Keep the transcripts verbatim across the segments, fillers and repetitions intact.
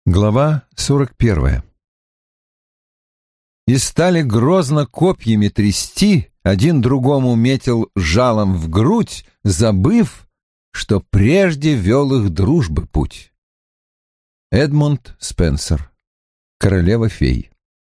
Глава сорок первая. И стали грозно копьями трясти, один другому метил жалом в грудь, забыв, что прежде вел их дружбы путь. Эдмунд Спенсер. Королева-фей.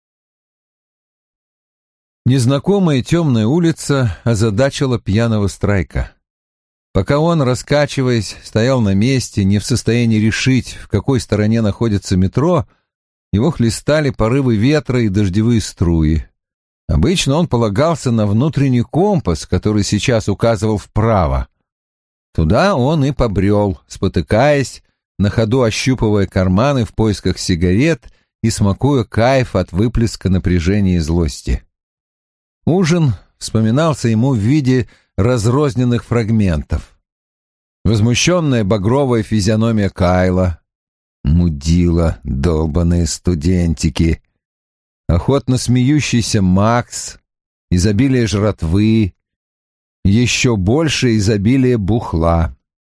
Незнакомая темная улица озадачила пьяного Страйка. Пока он, раскачиваясь, стоял на месте, не в состоянии решить, в какой стороне находится метро, его хлестали порывы ветра и дождевые струи. Обычно он полагался на внутренний компас, который сейчас указывал вправо. Туда он и побрел, спотыкаясь, на ходу ощупывая карманы в поисках сигарет и смакуя кайф от выплеска напряжения и злости. Ужин вспоминался ему в виде разрозненных фрагментов. Возмущенная багровая физиономия Кайла, мудила, долбаные студентики, охотно смеющийся Макс, изобилие жратвы, еще больше изобилие бухла.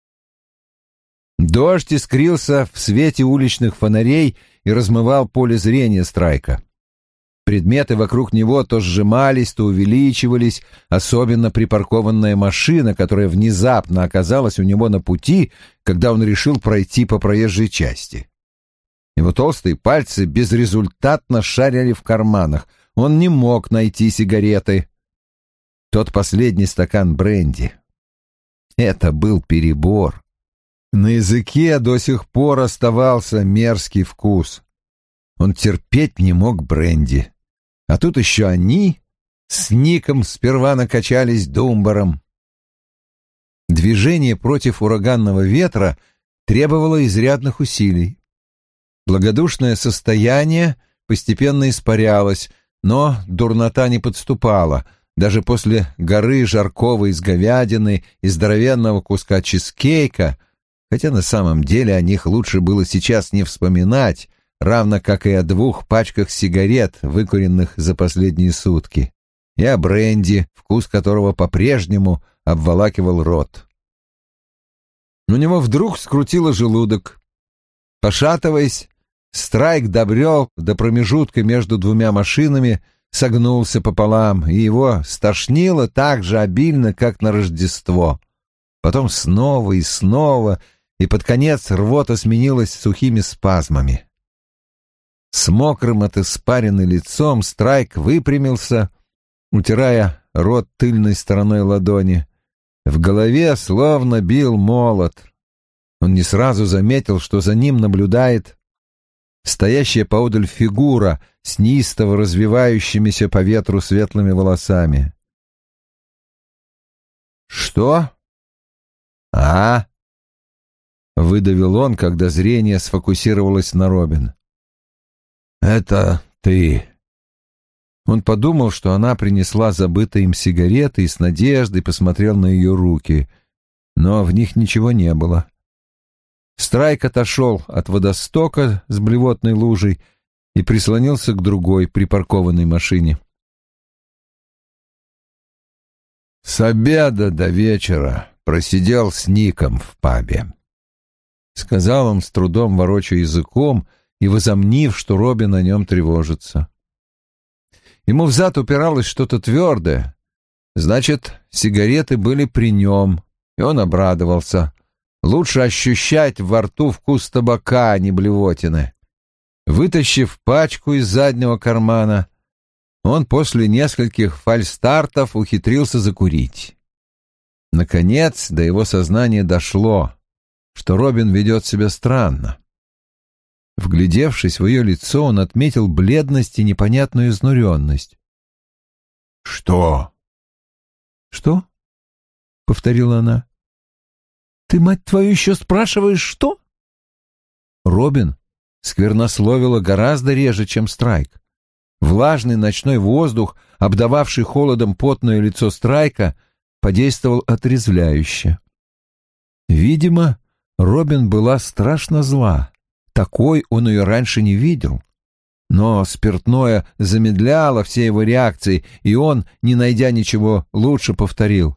Дождь искрился в свете уличных фонарей и размывал поле зрения Страйка. Предметы вокруг него то сжимались, то увеличивались, особенно припаркованная машина, которая внезапно оказалась у него на пути, когда он решил пройти по проезжей части. Его толстые пальцы безрезультатно шарили в карманах. Он не мог найти сигареты. Тот последний стакан бренди. Это был перебор. На языке до сих пор оставался мерзкий вкус. Он терпеть не мог бренди. А тут еще они с Ником сперва накачались думбаром. Движение против ураганного ветра требовало изрядных усилий. Благодушное состояние постепенно испарялось, но дурнота не подступала. Даже после горы жаркого из говядины и здоровенного куска чизкейка, хотя на самом деле о них лучше было сейчас не вспоминать, равно как и о двух пачках сигарет, выкуренных за последние сутки, и о бренди, вкус которого по-прежнему обволакивал рот. У него вдруг скрутило желудок. Пошатываясь, Страйк добрел до промежутка между двумя машинами, согнулся пополам, и его стошнило так же обильно, как на Рождество. Потом снова и снова, и под конец рвота сменилась сухими спазмами. С мокрым от испарины лицом Страйк выпрямился, утирая рот тыльной стороной ладони. В голове словно бил молот. Он не сразу заметил, что за ним наблюдает стоящая поодаль фигура с неистово развивающимися по ветру светлыми волосами. «Что? А?» — выдавил он, когда зрение сфокусировалось на Робин. «Это ты». Он подумал, что она принесла забытые им сигареты, и с надеждой посмотрел на ее руки, но в них ничего не было. Страйк отошел от водостока с блевотной лужей и прислонился к другой припаркованной машине. «С обеда до вечера просидел с Ником в пабе», — сказал он, с трудом ворочая языком и возомнив, что Робин о нем тревожится. Ему взад упиралось что-то твердое. Значит, сигареты были при нем, и он обрадовался. Лучше ощущать во рту вкус табака, а не блевотины. Вытащив пачку из заднего кармана, он после нескольких фальстартов ухитрился закурить. Наконец до его сознания дошло, что Робин ведет себя странно. Вглядевшись в ее лицо, он отметил бледность и непонятную изнуренность. «Что?» «Что?» — повторила она. «Ты, мать твою, еще спрашиваешь, что?» Робин сквернословила гораздо реже, чем Страйк. Влажный ночной воздух, обдававший холодом потное лицо Страйка, подействовал отрезвляюще. Видимо, Робин была страшно зла. Такой он ее раньше не видел. Но спиртное замедляло все его реакции, и он, не найдя ничего лучше, повторил.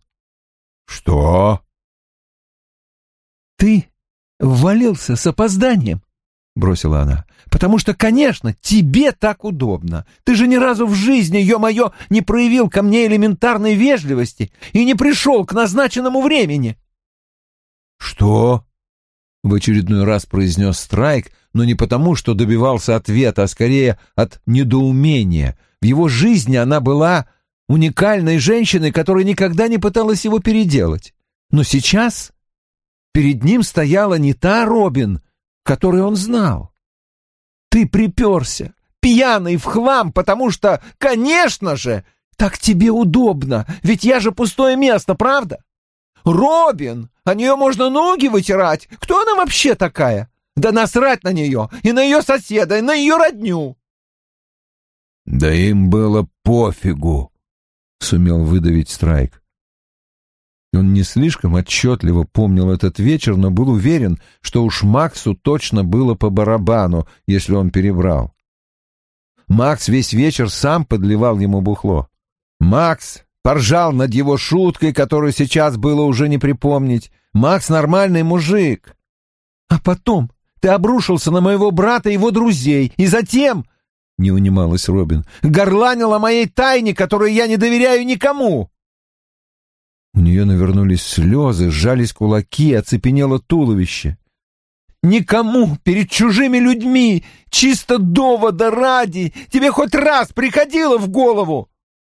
«Что?» «Ты ввалился с опозданием. бросила она. «Потому что, конечно, тебе так удобно. Ты же ни разу в жизни, ё-моё, не проявил ко мне элементарной вежливости и не пришел к назначенному времени». «Что?» — в очередной раз произнес Страйк, но не потому, что добивался ответа, а скорее от недоумения. В его жизни она была уникальной женщиной, которая никогда не пыталась его переделать. Но сейчас перед ним стояла не та Робин, которую он знал. Ты приперся, пьяный в хлам, потому что, конечно же, так тебе удобно, ведь я же пустое место, правда? Робин, о нее можно ноги вытирать. Кто она вообще такая? Да насрать на нее, и на ее соседа, и на ее родню. Да им было пофигу, сумел выдавить Страйк. Он не слишком отчетливо помнил этот вечер, но был уверен, что уж Максу точно было по барабану, если он перебрал. Макс весь вечер сам подливал ему бухло. Макс поржал над его шуткой, которую сейчас было уже не припомнить. Макс нормальный мужик. А потом ты обрушился на моего брата и его друзей, и затем, — не унималась Робин, — горланил о моей тайне, которой я не доверяю никому. У нее навернулись слезы, сжались кулаки, оцепенело туловище. «Никому перед чужими людьми, чисто довода ради, тебе хоть раз приходило в голову?»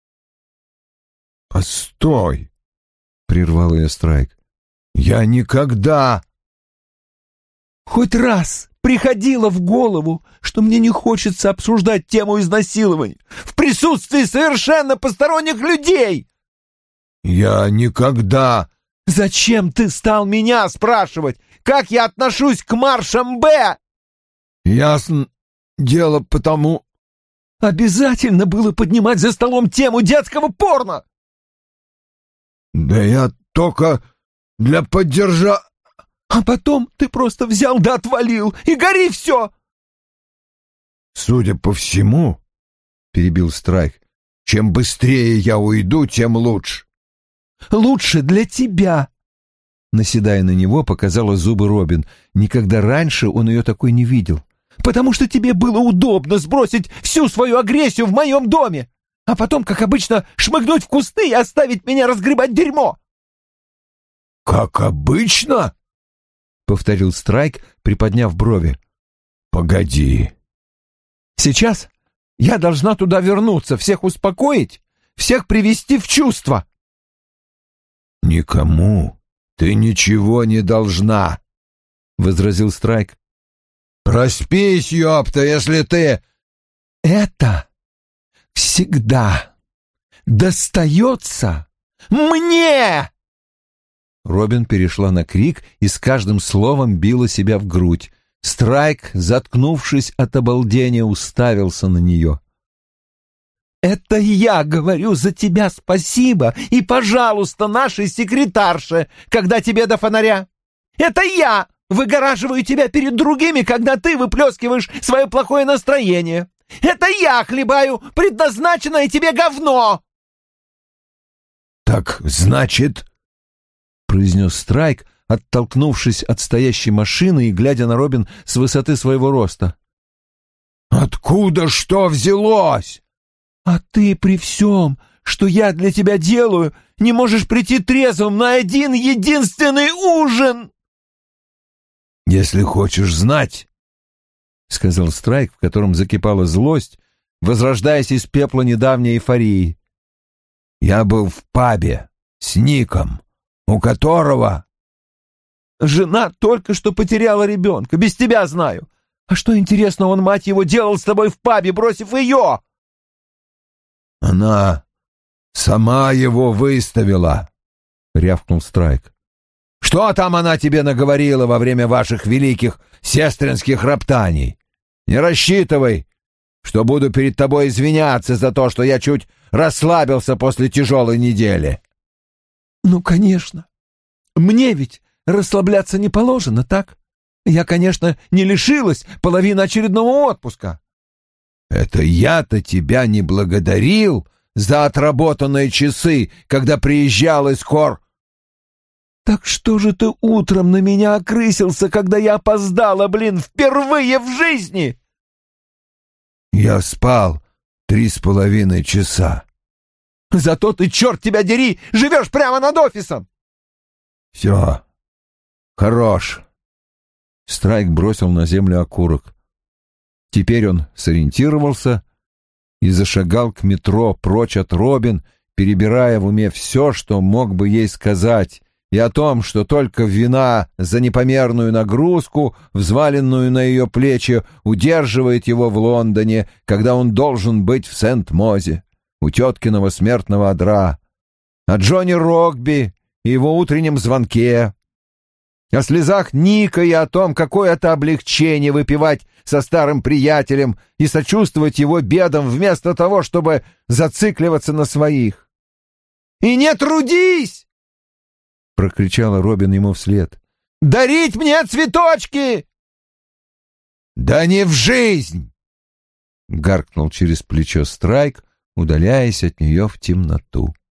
«Постой!» — прервал ее Страйк. «Я никогда...» «Хоть раз приходило в голову, что мне не хочется обсуждать тему изнасилования в присутствии совершенно посторонних людей?» «Я никогда...» «Зачем ты стал меня спрашивать, как я отношусь к маршам Б?» «Ясно дело, потому...» «Обязательно было поднимать за столом тему детского порно!» «Да я только для поддержа...» «А потом ты просто взял да отвалил, и гори все!» «Судя по всему, — перебил Страйк, — чем быстрее я уйду, тем лучше». «Лучше для тебя!» Наседая на него, показала зубы Робин. Никогда раньше он ее такой не видел. «Потому что тебе было удобно сбросить всю свою агрессию в моем доме, а потом, как обычно, шмыгнуть в кусты и оставить меня разгребать дерьмо!» «Как обычно?» — повторил Страйк, приподняв брови. «Погоди». «Сейчас я должна туда вернуться, всех успокоить, всех привести в чувство». «Никому ты ничего не должна», — возразил Страйк. «Проспись, ёпта, если ты...» «Это всегда достается мне!» Робин перешла на крик и с каждым словом била себя в грудь. Страйк, заткнувшись от обалдения, уставился на нее. «Это я говорю за тебя спасибо и, пожалуйста, нашей секретарше, когда тебе до фонаря. Это я выгораживаю тебя перед другими, когда ты выплескиваешь свое плохое настроение. Это я хлебаю предназначенное тебе говно!» «Так, значит...» — произнес Страйк, оттолкнувшись от стоящей машины и глядя на Робин с высоты своего роста. «Откуда что взялось?» «А ты при всем, что я для тебя делаю, не можешь прийти трезвым на один единственный ужин!» «Если хочешь знать, — сказал Страйк, в котором закипала злость, возрождаясь из пепла недавней эйфории, — я был в пабе с Ником, у которого...» «Жена только что потеряла ребенка, без тебя знаю. А что, интересно, он, мать его, делал с тобой в пабе, бросив ее?» «Она сама его выставила», — рявкнул Страйк. «Что там она тебе наговорила во время ваших великих сестринских роптаний? Не рассчитывай, что буду перед тобой извиняться за то, что я чуть расслабился после тяжелой недели». «Ну, конечно. Мне ведь расслабляться не положено, так? Я, конечно, не лишилась половины очередного отпуска». «Это я-то тебя не благодарил за отработанные часы, когда приезжал из Хор...» «Так что же ты утром на меня окрысился, когда я опоздала, блин, впервые в жизни?» «Я спал три с половиной часа». «Зато ты, черт тебя дери, живешь прямо над офисом!» «Все, хорош». Страйк бросил на землю окурок. Теперь он сориентировался и зашагал к метро, прочь от Робин, перебирая в уме все, что мог бы ей сказать, и о том, что только вина за непомерную нагрузку, взваленную на ее плечи, удерживает его в Лондоне, когда он должен быть в Сент-Мозе, у теткиного смертного одра, о Джонни Рокби и его утреннем звонке, о слезах Ника и о том, какое это облегчение выпивать со старым приятелем и сочувствовать его бедам вместо того, чтобы зацикливаться на своих. «И не трудись!» — прокричала Робин ему вслед. «Дарить мне цветочки!» «Да не в жизнь!» — гаркнул через плечо Страйк, удаляясь от нее в темноту.